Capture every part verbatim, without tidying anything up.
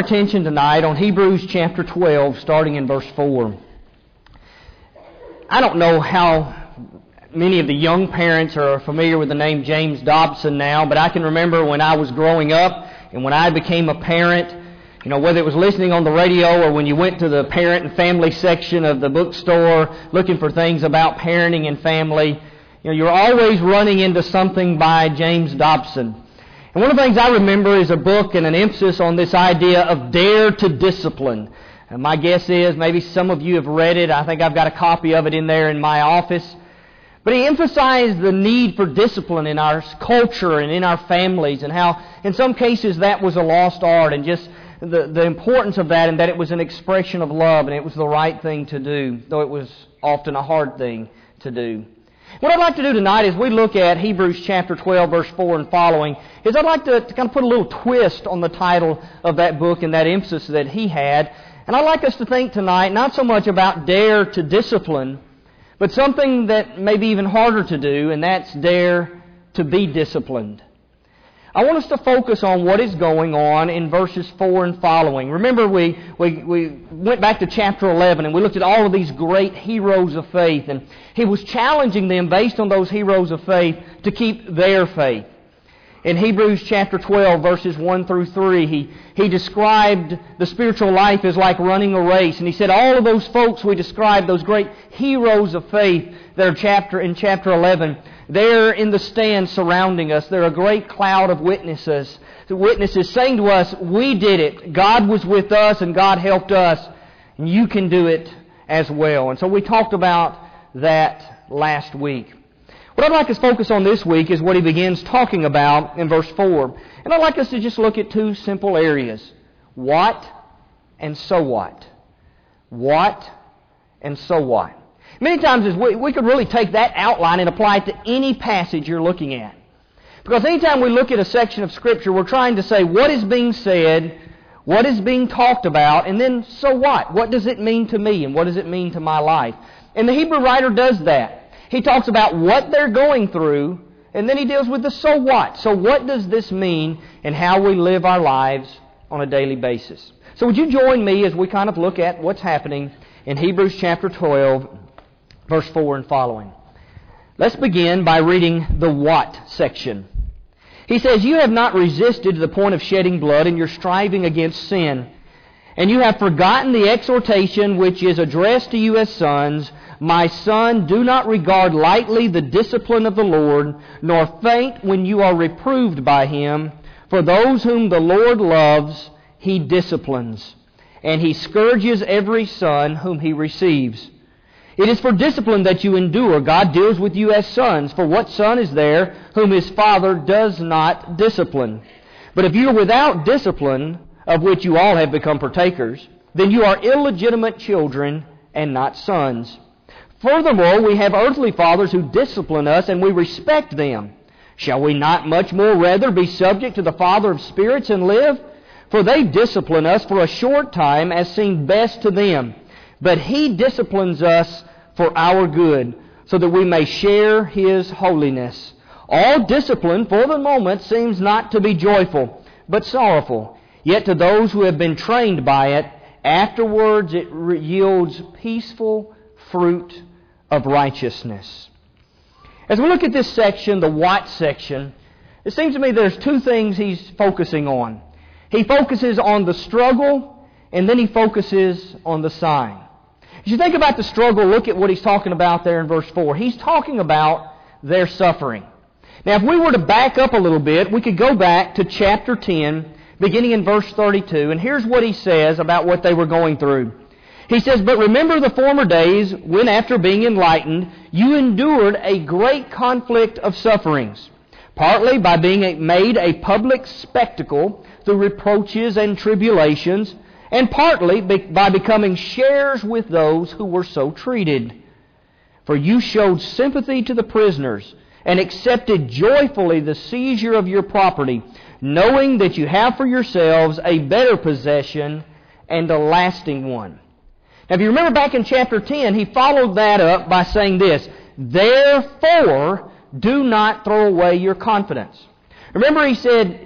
attention tonight on Hebrews chapter twelve, starting in verse four. I don't know how many of the young parents are familiar with the name James Dobson now, but I can remember when I was growing up and when I became a parent, you know, whether it was listening on the radio or when you went to the parent and family section of the bookstore looking for things about parenting and family, you know, you're always running into something by James Dobson. And one of the things I remember is a book and an emphasis on this idea of dare to discipline. And my guess is maybe some of you have read it. I think I've got a copy of it in there in my office. But he emphasized the need for discipline in our culture and in our families, and how in some cases that was a lost art, and just the, the importance of that, and that it was an expression of love and it was the right thing to do, though it was often a hard thing to do. What I'd like to do tonight as we look at Hebrews chapter twelve, verse four and following, is I'd like to, to kind of put a little twist on the title of that book and that emphasis that he had. And I'd like us to think tonight not so much about dare to discipline, but something that may be even harder to do, and that's dare to be disciplined. I want us to focus on what is going on in verses four and following. Remember, we, we, we went back to chapter eleven and we looked at all of these great heroes of faith, and he was challenging them based on those heroes of faith to keep their faith. In Hebrews chapter twelve, verses one through three, he, he described the spiritual life as like running a race. And he said all of those folks we described, those great heroes of faith that are chapter in chapter eleven, they're in the stand surrounding us. They're a great cloud of witnesses. The witnesses saying to us, we did it. God was with us and God helped us. And you can do it as well. And so we talked about that last week. What I'd like us to focus on this week is what he begins talking about in verse four. And I'd like us to just look at two simple areas. What and so what. What and so what. Many times as we, we could really take that outline and apply it to any passage you're looking at. Because anytime we look at a section of Scripture, we're trying to say what is being said, what is being talked about, and then so what? What does it mean to me and what does it mean to my life? And the Hebrew writer does that. He talks about what they're going through, and then he deals with the so what. So what does this mean in how we live our lives on a daily basis? So would you join me as we kind of look at what's happening in Hebrews chapter twelve, verse four and following. Let's begin by reading the what section. He says, you have not resisted to the point of shedding blood in your striving against sin, and you have forgotten the exhortation which is addressed to you as sons. My son, do not regard lightly the discipline of the Lord, nor faint when you are reproved by Him. For those whom the Lord loves, He disciplines, and He scourges every son whom He receives. It is for discipline that you endure. God deals with you as sons. For what son is there whom his father does not discipline? But if you are without discipline, of which you all have become partakers, then you are illegitimate children and not sons. Furthermore, we have earthly fathers who discipline us, and we respect them. Shall we not much more rather be subject to the Father of spirits and live? For they discipline us for a short time as seemed best to them. But He disciplines us for our good, so that we may share His holiness. All discipline for the moment seems not to be joyful, but sorrowful. Yet to those who have been trained by it, afterwards it yields peaceful fruit of righteousness. As we look at this section, the what section, it seems to me there's two things he's focusing on. He focuses on the struggle, and then he focuses on the sign. As you think about the struggle, look at what he's talking about there in verse four. He's talking about their suffering. Now, if we were to back up a little bit, we could go back to chapter ten, beginning in verse thirty-two, and here's what he says about what they were going through. He says, but remember the former days when, after being enlightened, you endured a great conflict of sufferings, partly by being made a public spectacle through reproaches and tribulations, and partly by becoming sharers with those who were so treated. For you showed sympathy to the prisoners, and accepted joyfully the seizure of your property, knowing that you have for yourselves a better possession and a lasting one. Now, if you remember back in chapter ten, he followed that up by saying this, therefore, do not throw away your confidence. Remember, he said,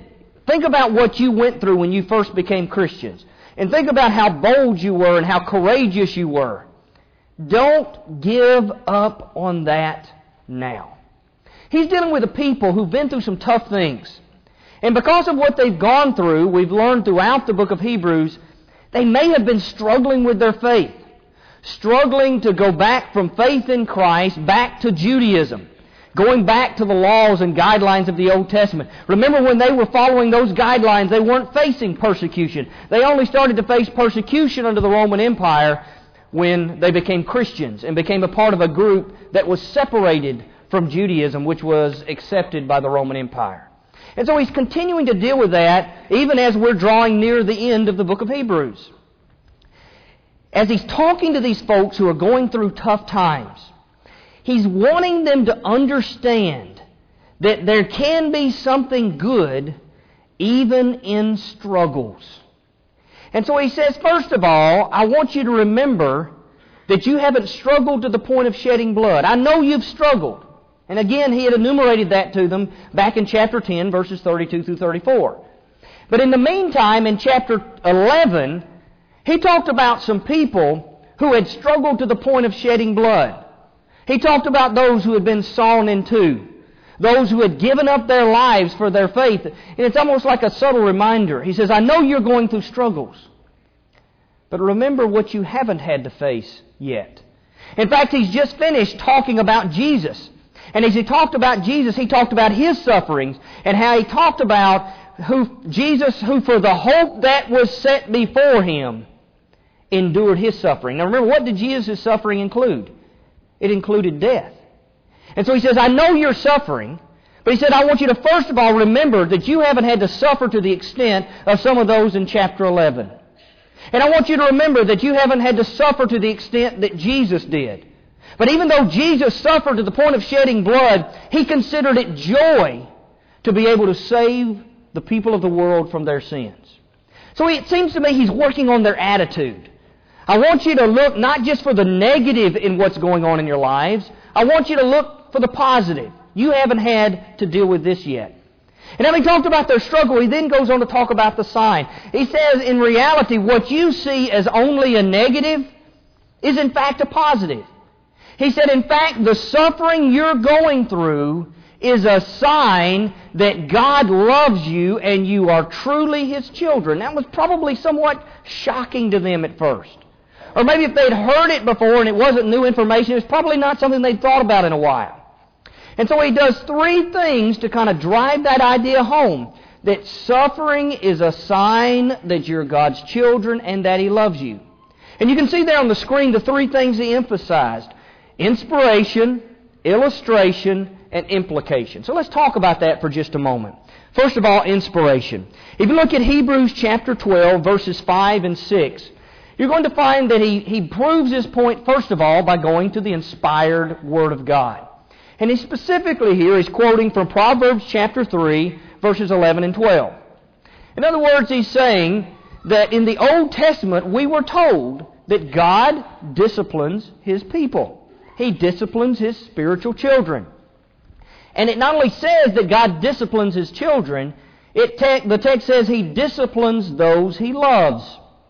Think about what you went through when you first became Christians. And think about how bold you were and how courageous you were. Don't give up on that now. He's dealing with a people who've been through some tough things. And because of what they've gone through, we've learned throughout the book of Hebrews, they may have been struggling with their faith. Struggling to go back from faith in Christ back to Judaism. Going back to the laws and guidelines of the Old Testament. Remember, when they were following those guidelines, they weren't facing persecution. They only started to face persecution under the Roman Empire when they became Christians and became a part of a group that was separated from Judaism, which was accepted by the Roman Empire. And so he's continuing to deal with that even as we're drawing near the end of the book of Hebrews. As he's talking to these folks who are going through tough times, he's wanting them to understand that there can be something good even in struggles. And so he says, first of all, I want you to remember that you haven't struggled to the point of shedding blood. I know you've struggled. And again, he had enumerated that to them back in chapter ten, verses thirty-two through thirty-four. But in the meantime, in chapter eleven, he talked about some people who had struggled to the point of shedding blood. He talked about those who had been sawn in two, those who had given up their lives for their faith. And it's almost like a subtle reminder. He says, I know you're going through struggles, but remember what you haven't had to face yet. In fact, he's just finished talking about Jesus. And as he talked about Jesus, he talked about His sufferings and how he talked about who Jesus, who for the hope that was set before Him, endured His suffering. Now remember, what did Jesus' suffering include? It included death. And so he says, I know you're suffering, but he said, I want you to first of all remember that you haven't had to suffer to the extent of some of those in chapter eleven. And I want you to remember that you haven't had to suffer to the extent that Jesus did. But even though Jesus suffered to the point of shedding blood, He considered it joy to be able to save the people of the world from their sins. So it seems to me He's working on their attitude. I want you to look not just for the negative in what's going on in your lives. I want you to look for the positive. You haven't had to deal with this yet. And having talked about their struggle, he then goes on to talk about the sign. He says, in reality, what you see as only a negative is in fact a positive. He said, in fact, the suffering you're going through is a sign that God loves you and you are truly His children. That was probably somewhat shocking to them at first. Or maybe if they'd heard it before and it wasn't new information, it was probably not something they'd thought about in a while. And so he does three things to kind of drive that idea home. That suffering is a sign that you're God's children and that He loves you. And you can see there on the screen the three things he emphasized. Inspiration, illustration, and implication. So let's talk about that for just a moment. First of all, inspiration. If you look at Hebrews chapter twelve, verses five and six, you're going to find that he, he proves his point, first of all, by going to the inspired Word of God. And he specifically here is quoting from Proverbs chapter three, verses eleven and twelve. In other words, he's saying that in the Old Testament we were told that God disciplines His people. He disciplines His spiritual children. And it not only says that God disciplines His children, it te- the text says He disciplines those He loves.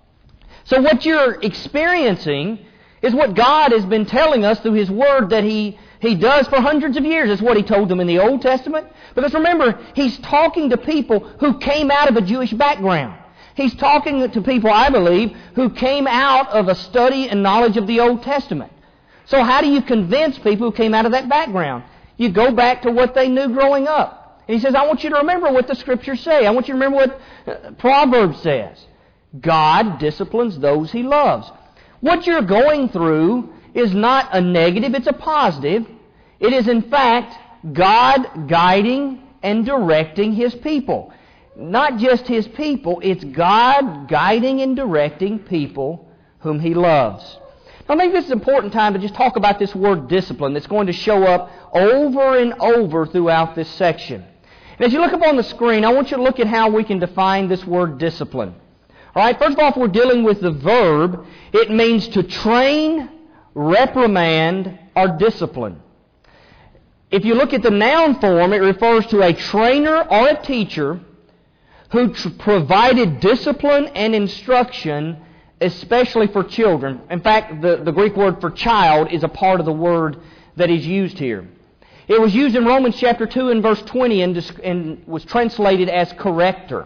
So what you're experiencing is what God has been telling us through His Word that He, He does for hundreds of years. It's what He told them in the Old Testament. Because remember, He's talking to people who came out of a Jewish background. He's talking to people, I believe, who came out of a study and knowledge of the Old Testament. So how do you convince people who came out of that background? You go back to what they knew growing up. And he says, I want you to remember what the Scriptures say. I want you to remember what Proverbs says. God disciplines those He loves. What you're going through is not a negative, it's a positive. It is in fact God guiding and directing His people. Not just His people, it's God guiding and directing people whom He loves. Now, I think this is an important time to just talk about this word discipline that's going to show up over and over throughout this section. And as you look up on the screen, I want you to look at how we can define this word discipline. All right, first of all, if we're dealing with the verb, it means to train, reprimand, or discipline. If you look at the noun form, it refers to a trainer or a teacher who tr- provided discipline and instruction, especially for children. In fact, the, the Greek word for child is a part of the word that is used here. It was used in Romans chapter two and verse twenty and, and was translated as corrector.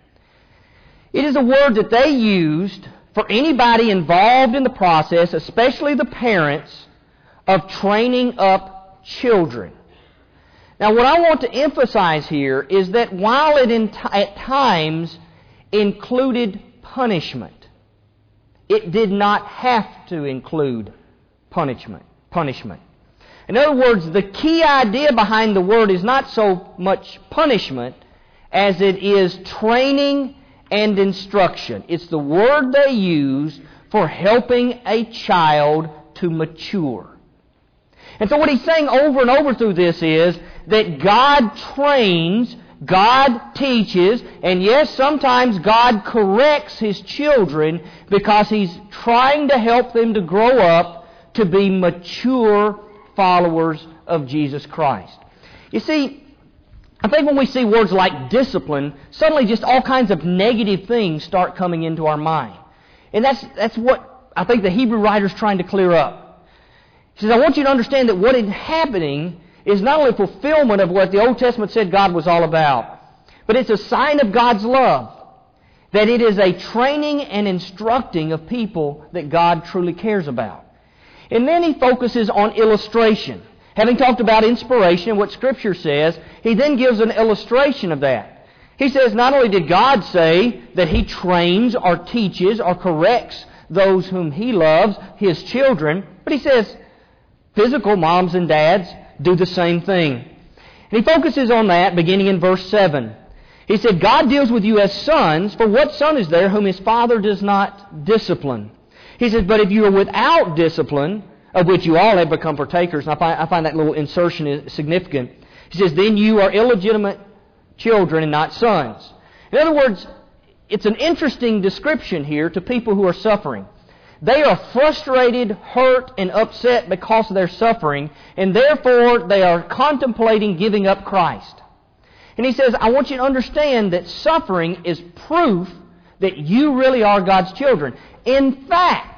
It is a word that they used for anybody involved in the process, especially the parents, of training up children. Now, what I want to emphasize here is that while it in t- at times included punishment, it did not have to include punishment. Punishment. In other words, the key idea behind the word is not so much punishment as it is training and instruction. It's the word they use for helping a child to mature. And so what he's saying over and over through this is that God trains, God teaches, and yes, sometimes God corrects His children because He's trying to help them to grow up to be mature followers of Jesus Christ. You see, I think when we see words like discipline, suddenly just all kinds of negative things start coming into our mind. And that's that's what I think the Hebrew writer's trying to clear up. He says, I want you to understand that what is happening is not only fulfillment of what the Old Testament said God was all about, but it's a sign of God's love. That it is a training and instructing of people that God truly cares about. And then he focuses on illustration. Having talked about inspiration and what Scripture says, he then gives an illustration of that. He says not only did God say that He trains or teaches or corrects those whom He loves, His children, but He says physical moms and dads do the same thing. And he focuses on that beginning in verse seven. He said, God deals with you as sons, for what son is there whom his father does not discipline? He says, but if you are without discipline, of which you all have become partakers, and I find, I find that little insertion is significant. He says, then you are illegitimate children and not sons. In other words, it's an interesting description here to people who are suffering. They are frustrated, hurt, and upset because of their suffering, and therefore they are contemplating giving up Christ. And he says, I want you to understand that suffering is proof that you really are God's children. In fact,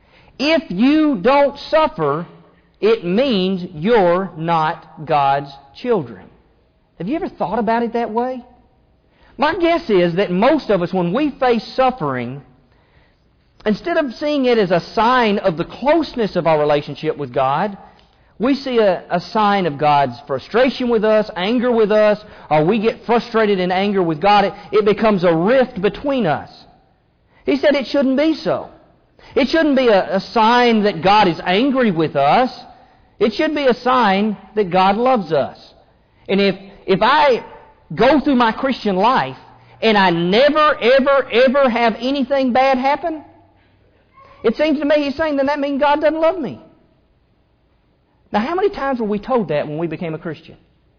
if you don't suffer, it means you're not God's children. Have you ever thought about it that way? My guess is that most of us, when we face suffering, instead of seeing it as a sign of the closeness of our relationship with God, we see a, a sign of God's frustration with us, anger with us, or we get frustrated in anger with God. It, it becomes a rift between us. He said it shouldn't be so. It shouldn't be a, a sign that God is angry with us. It should be a sign that God loves us. And if, if I go through my Christian life and I never, ever, ever have anything bad happen, it seems to me he's saying, then that means God doesn't love me. Now, how many times were we told that when we became a Christian?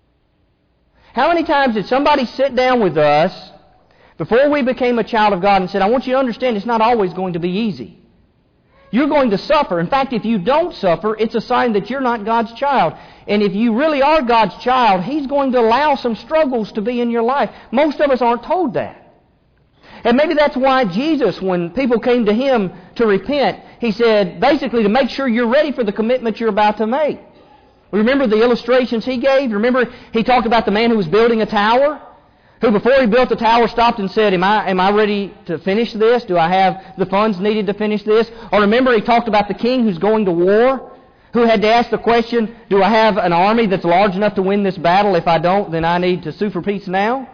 How many times did somebody sit down with us before we became a child of God and said, I want you to understand it's not always going to be easy. You're going to suffer. In fact, if you don't suffer, it's a sign that you're not God's child. And if you really are God's child, He's going to allow some struggles to be in your life. Most of us aren't told that. And maybe that's why Jesus, when people came to Him to repent, He said, basically, to make sure you're ready for the commitment you're about to make. Remember the illustrations He gave? Remember He talked about the man who was building a tower? Who before he built the tower stopped and said, am I, am I ready to finish this? Do I have the funds needed to finish this? Or remember He talked about the king who's going to war? Who had to ask the question, do I have an army that's large enough to win this battle? If I don't, then I need to sue for peace now?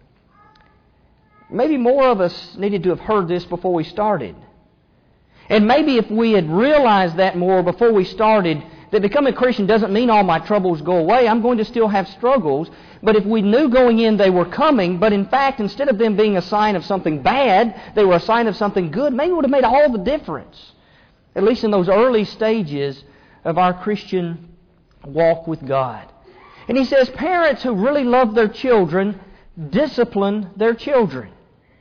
Maybe more of us needed to have heard this before we started. And maybe if we had realized that more before we started, that becoming a Christian doesn't mean all my troubles go away. I'm going to still have struggles. But if we knew going in they were coming, but in fact, instead of them being a sign of something bad, they were a sign of something good, maybe it would have made all the difference. At least in those early stages of our Christian walk with God. And he says, parents who really love their children discipline their children.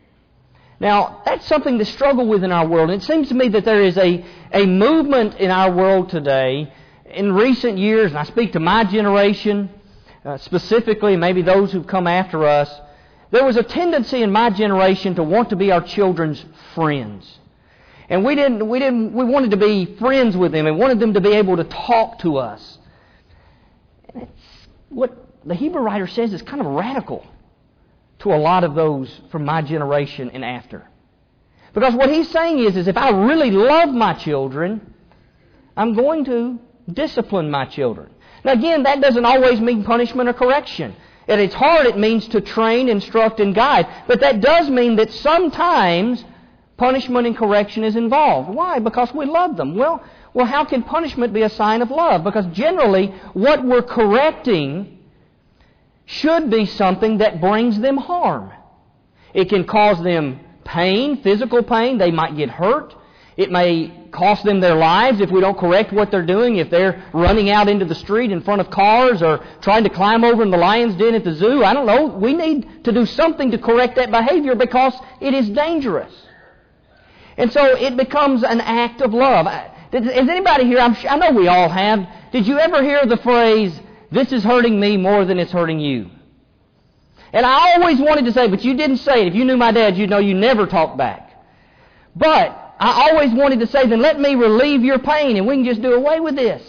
Now, that's something to struggle with in our world. And it seems to me that there is a, a movement in our world today, in recent years, and I speak to my generation, uh, specifically maybe those who've come after us, there was a tendency in my generation to want to be our children's friends. And we didn't, we didn't, we wanted to be friends with them and wanted them to be able to talk to us. And it's what the Hebrew writer says is kind of radical to a lot of those from my generation and after. Because what he's saying is, is if I really love my children, I'm going to discipline my children. Now again, that doesn't always mean punishment or correction. At its heart, it means to train, instruct, and guide. But that does mean that sometimes punishment and correction is involved. Why? Because we love them. Well, well, how can punishment be a sign of love? Because generally, what we're correcting should be something that brings them harm. It can cause them pain, physical pain. They might get hurt. It may cost them their lives if we don't correct what they're doing. If they're running out into the street in front of cars or trying to climb over in the lion's den at the zoo, I don't know. We need to do something to correct that behavior because it is dangerous. And so it becomes an act of love. Is anybody here, I'm sure, I know we all have, did you ever hear the phrase, "This is hurting me more than it's hurting you"? And I always wanted to say, but you didn't say it. If you knew my dad, you'd know you never talked back. But I always wanted to say, then let me relieve your pain and we can just do away with this.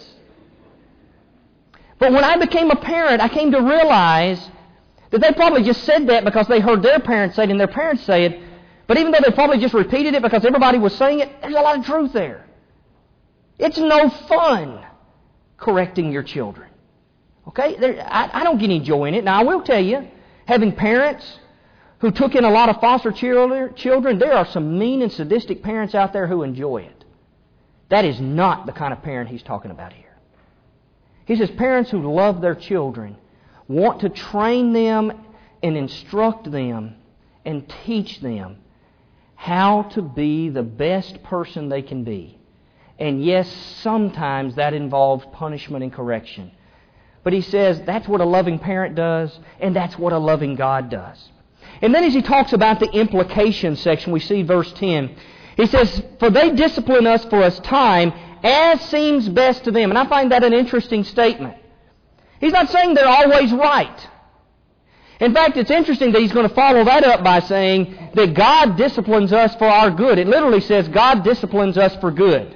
But when I became a parent, I came to realize that they probably just said that because they heard their parents say it and their parents say it. But even though they probably just repeated it because everybody was saying it, there's a lot of truth there. It's no fun correcting your children. Okay? There, I, I don't get any joy in it. Now, I will tell you, having parents who took in a lot of foster children, there are some mean and sadistic parents out there who enjoy it. That is not the kind of parent he's talking about here. He says parents who love their children want to train them and instruct them and teach them how to be the best person they can be. And yes, sometimes that involves punishment and correction. But he says that's what a loving parent does, and that's what a loving God does. And then as he talks about the implication section, we see verse ten. He says, "For they discipline us for a time as seems best to them." And I find that an interesting statement. He's not saying they're always right. In fact, it's interesting that he's going to follow that up by saying that God disciplines us for our good. It literally says God disciplines us for good.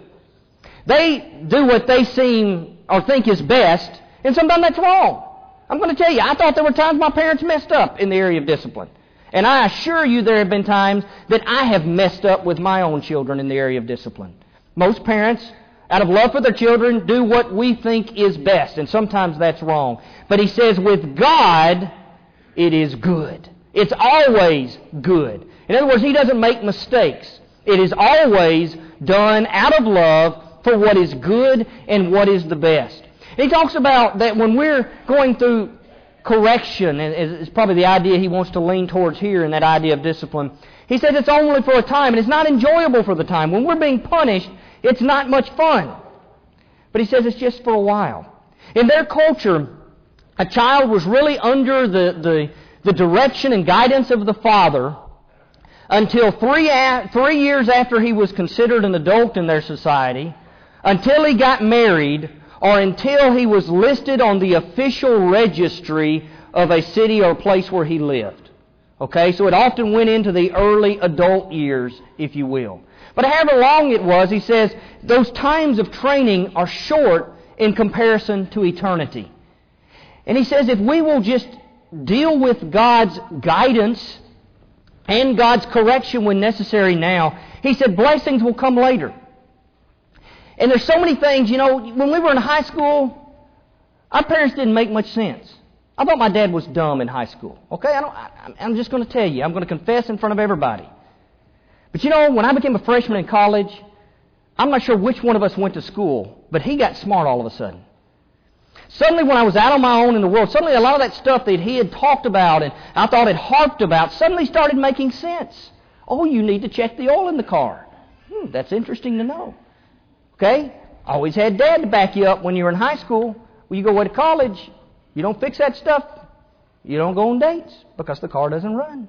They do what they seem or think is best, and sometimes that's wrong. I'm going to tell you, I thought there were times my parents messed up in the area of discipline. And I assure you there have been times that I have messed up with my own children in the area of discipline. Most parents, out of love for their children, do what we think is best, and sometimes that's wrong. But he says with God, it is good. It's always good. In other words, he doesn't make mistakes. It is always done out of love for what is good and what is the best. He talks about that when we're going through correction, and it's probably the idea he wants to lean towards here in that idea of discipline. He says it's only for a time, and it's not enjoyable for the time. When we're being punished, it's not much fun. But he says it's just for a while. In their culture, a child was really under the, the, the direction and guidance of the father until three, a, three years after he was considered an adult in their society, until he got married, or until he was listed on the official registry of a city or place where he lived. Okay, so it often went into the early adult years, if you will. But however long it was, he says, those times of training are short in comparison to eternity. And he says if we will just deal with God's guidance and God's correction when necessary now, he said blessings will come later. And there's so many things, you know, when we were in high school, our parents didn't make much sense. I thought my dad was dumb in high school. Okay, I don't, I, I'm just going to tell you. I'm going to confess in front of everybody. But you know, when I became a freshman in college, I'm not sure which one of us went to school, but he got smart all of a sudden. Suddenly when I was out on my own in the world, suddenly a lot of that stuff that he had talked about and I thought had harped about suddenly started making sense. Oh, you need to check the oil in the car. Hmm, that's interesting to know. Okay? Always had Dad to back you up when you were in high school. When you go away to college, you don't fix that stuff. You don't go on dates because the car doesn't run.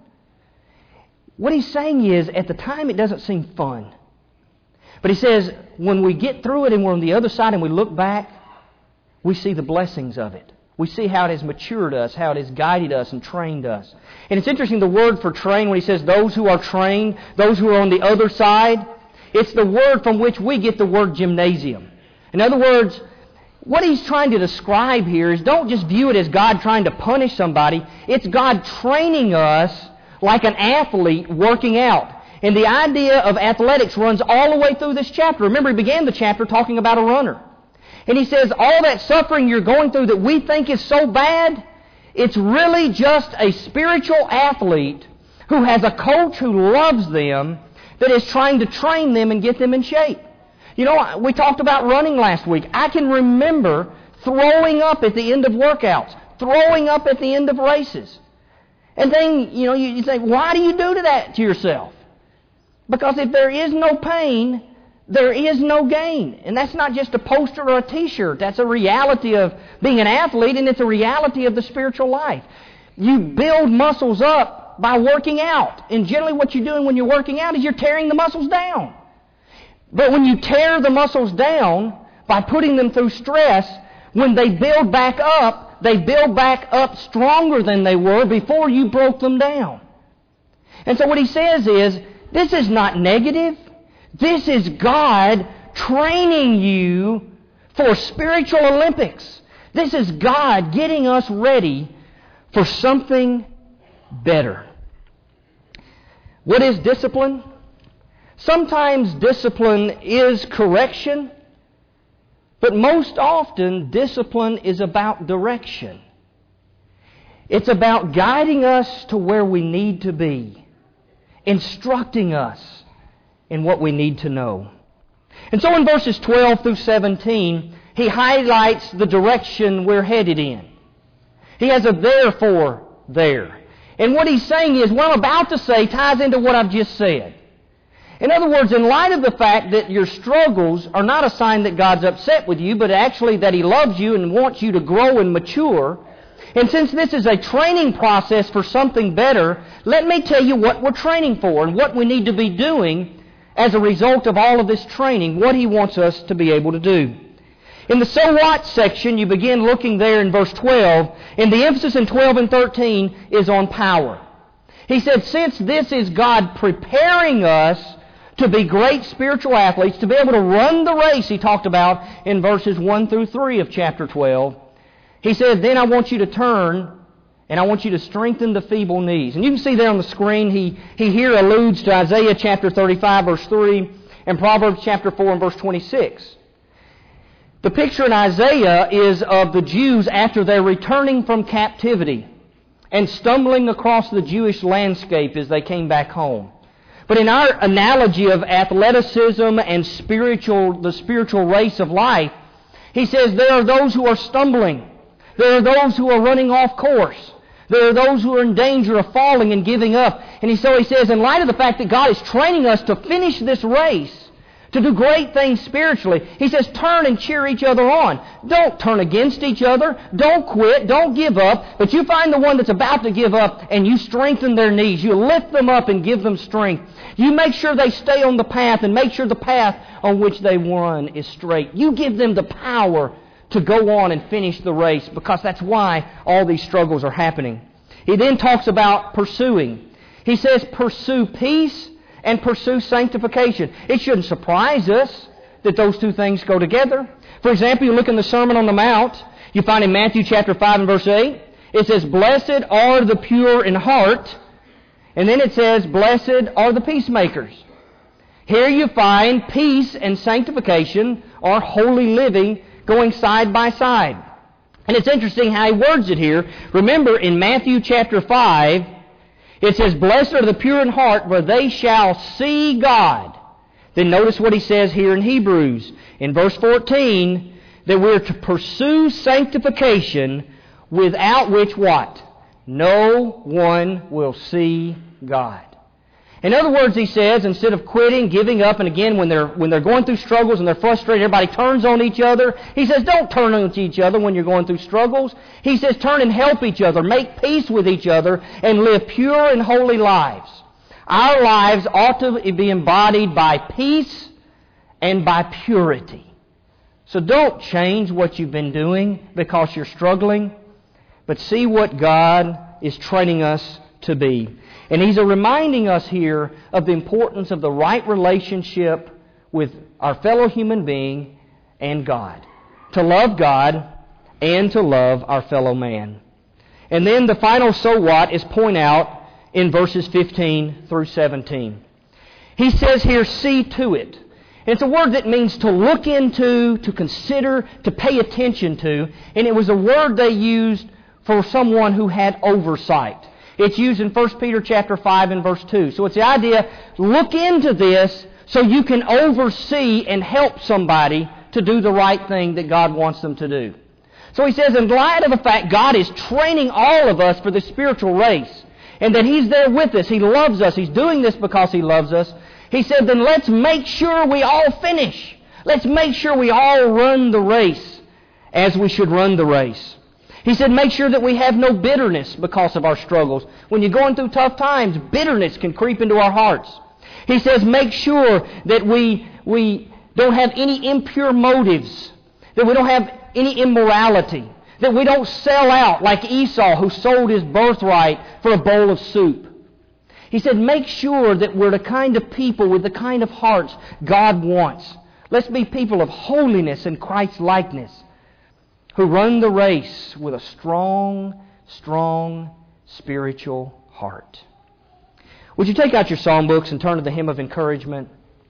What he's saying is, at the time it doesn't seem fun. But he says, when we get through it and we're on the other side and we look back, we see the blessings of it. We see how it has matured us, how it has guided us and trained us. And it's interesting, the word for train, when he says those who are trained, those who are on the other side, it's the word from which we get the word gymnasium. In other words, what he's trying to describe here is don't just view it as God trying to punish somebody. It's God training us like an athlete working out. And the idea of athletics runs all the way through this chapter. Remember, he began the chapter talking about a runner. And he says all that suffering you're going through that we think is so bad, it's really just a spiritual athlete who has a coach who loves them that is trying to train them and get them in shape. You know, we talked about running last week. I can remember throwing up at the end of workouts, throwing up at the end of races. And then, you know, you, you say, why do you do to that to yourself? Because if there is no pain, there is no gain. And that's not just a poster or a t-shirt. That's a reality of being an athlete, and it's a reality of the spiritual life. You build muscles up by working out. And generally what you're doing when you're working out is you're tearing the muscles down. But when you tear the muscles down by putting them through stress, when they build back up, they build back up stronger than they were before you broke them down. And so what he says is, this is not negative. This is God training you for spiritual Olympics. This is God getting us ready for something better. What is discipline? Sometimes discipline is correction, but most often discipline is about direction. It's about guiding us to where we need to be, instructing us in what we need to know. And so in verses twelve through seventeen, he highlights the direction we're headed in. He has a therefore there. And what he's saying is, what I'm about to say ties into what I've just said. In other words, in light of the fact that your struggles are not a sign that God's upset with you, but actually that He loves you and wants you to grow and mature, and since this is a training process for something better, let me tell you what we're training for and what we need to be doing as a result of all of this training, what He wants us to be able to do. In the so what section, you begin looking there in verse twelve, and the emphasis in twelve and thirteen is on power. He said, since this is God preparing us to be great spiritual athletes, to be able to run the race he talked about in verses one through three of chapter twelve, he said, then I want you to turn and I want you to strengthen the feeble knees. And you can see there on the screen, he, he here alludes to Isaiah chapter thirty-five, verse three, and Proverbs chapter four and verse twenty-six. The picture in Isaiah is of the Jews after they're returning from captivity and stumbling across the Jewish landscape as they came back home. But in our analogy of athleticism and spiritual, the spiritual race of life, he says there are those who are stumbling. There are those who are running off course. There are those who are in danger of falling and giving up. And he, so he says, in light of the fact that God is training us to finish this race, to do great things spiritually, he says, turn and cheer each other on. Don't turn against each other. Don't quit. Don't give up. But you find the one that's about to give up and you strengthen their knees. You lift them up and give them strength. You make sure they stay on the path and make sure the path on which they run is straight. You give them the power to go on and finish the race, because that's why all these struggles are happening. He then talks about pursuing. He says, pursue peace and pursue sanctification. It shouldn't surprise us that those two things go together. For example, you look in the Sermon on the Mount, you find in Matthew chapter five and verse eight, it says, blessed are the pure in heart, and then it says, blessed are the peacemakers. Here you find peace and sanctification, or holy living, going side by side. And it's interesting how he words it here. Remember, in Matthew chapter five, it says, blessed are the pure in heart, for they shall see God. Then notice what he says here in Hebrews, in verse fourteen, that we're to pursue sanctification, without which what? No one will see God. In other words, he says, instead of quitting, giving up, and again, when they're when they're going through struggles and they're frustrated, everybody turns on each other. He says, don't turn on each other when you're going through struggles. He says, turn and help each other, make peace with each other, and live pure and holy lives. Our lives ought to be embodied by peace and by purity. So don't change what you've been doing because you're struggling. but see what God is training us to be. And He's reminding us here of the importance of the right relationship with our fellow human being and God. To love God and to love our fellow man. And then the final so what is point out in verses fifteen through seventeen. He says here, see to it. And it's a word that means to look into, to consider, to pay attention to. And it was a word they used for someone who had oversight. It's used in First Peter chapter five and verse two. So it's the idea, look into this so you can oversee and help somebody to do the right thing that God wants them to do. So he says, in light of the fact God is training all of us for the spiritual race, and that He's there with us, He loves us, He's doing this because He loves us, He said, then let's make sure we all finish. Let's make sure we all run the race as we should run the race. He said, make sure that we have no bitterness because of our struggles. When you're going through tough times, bitterness can creep into our hearts. He says, make sure that we, we don't have any impure motives, that we don't have any immorality, that we don't sell out like Esau, who sold his birthright for a bowl of soup. He said, make sure that we're the kind of people with the kind of hearts God wants. Let's be people of holiness and Christ-likeness, who run the race with a strong, strong spiritual heart. Would you take out your psalm books and turn to the Hymn of Encouragement?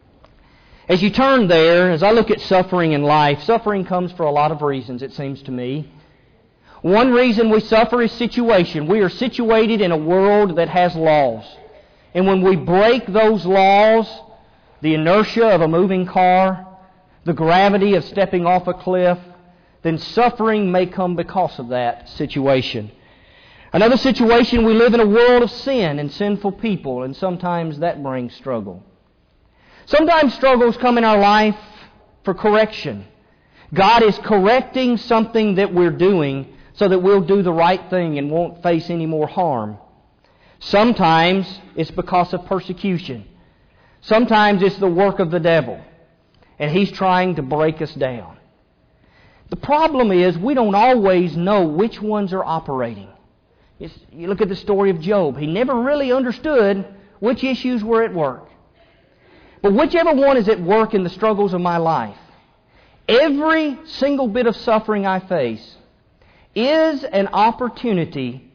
As you turn there, as I look at suffering in life, suffering comes for a lot of reasons, it seems to me. One reason we suffer is situation. We are situated in a world that has laws. And when we break those laws, the inertia of a moving car, the gravity of stepping off a cliff, then suffering may come because of that situation. Another situation, we live in a world of sin and sinful people, and sometimes that brings struggle. Sometimes struggles come in our life for correction. God is correcting something that we're doing so that we'll do the right thing and won't face any more harm. Sometimes it's because of persecution. Sometimes it's the work of the devil, and he's trying to break us down. The problem is we don't always know which ones are operating. It's, you look at the story of Job. He never really understood which issues were at work. But whichever one is at work in the struggles of my life, every single bit of suffering I face is an opportunity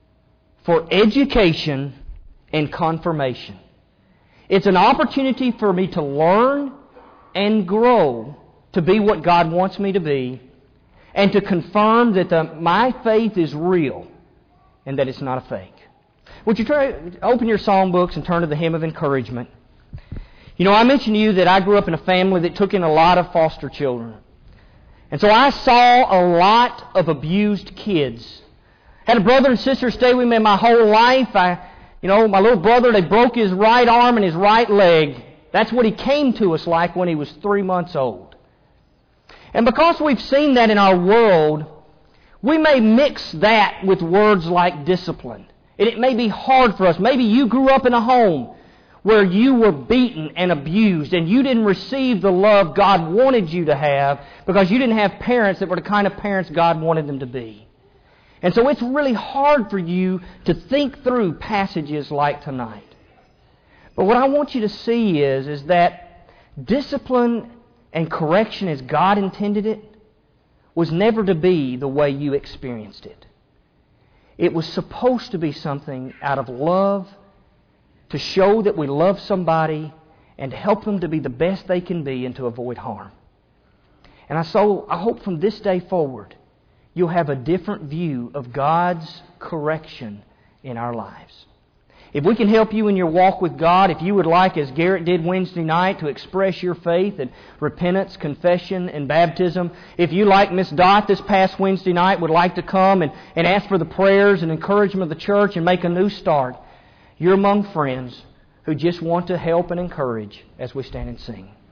for education and confirmation. It's an opportunity for me to learn and grow to be what God wants me to be, and to confirm that the, my faith is real and that it's not a fake. Would you try open your psalm books and turn to the Hymn of Encouragement? You know, I mentioned to you that I grew up in a family that took in a lot of foster children. And so I saw a lot of abused kids. I had a brother and sister stay with me my whole life. I, you know, my little brother, they broke his right arm and his right leg. That's what he came to us like when he was three months old. And because we've seen that in our world, we may mix that with words like discipline. And it may be hard for us. Maybe you grew up in a home where you were beaten and abused and you didn't receive the love God wanted you to have because you didn't have parents that were the kind of parents God wanted them to be. And so it's really hard for you to think through passages like tonight. But what I want you to see is, is that discipline and correction as God intended it was never to be the way you experienced it. It was supposed to be something out of love, to show that we love somebody and to help them to be the best they can be and to avoid harm. And I, so, I hope from this day forward you'll have a different view of God's correction in our lives. If we can help you in your walk with God, if you would like, as Garrett did Wednesday night, to express your faith in repentance, confession, and baptism, if you, like Miss Dot this past Wednesday night, would like to come and, and ask for the prayers and encouragement of the church and make a new start, you're among friends who just want to help and encourage as we stand and sing.